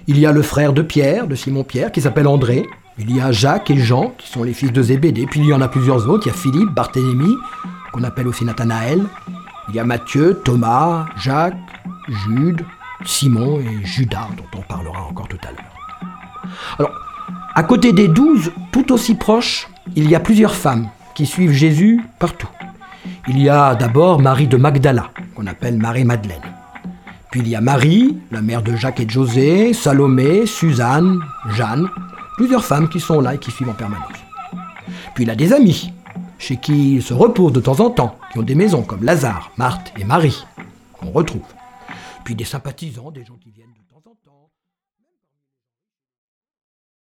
Il y a le frère de Pierre, de Simon-Pierre, qui s'appelle André. Il y a Jacques et Jean, qui sont les fils de Zébédée. Puis il y en a plusieurs autres. Il y a Philippe, Barthélemy, qu'on appelle aussi Nathanaël. Il y a Matthieu, Thomas, Jacques, Jude, Simon et Judas, dont on parlera encore tout à l'heure. Alors, à côté des 12, tout aussi proches, il y a plusieurs femmes qui suivent Jésus partout. Il y a d'abord Marie de Magdala, qu'on appelle Marie-Madeleine. Puis il y a Marie, la mère de Jacques et de José, Salomé, Suzanne, Jeanne, plusieurs femmes qui sont là et qui suivent en permanence. Puis il a des amis, chez qui il se repose de temps en temps, qui ont des maisons comme Lazare, Marthe et Marie, qu'on retrouve. Puis des sympathisants, des gens qui viennent...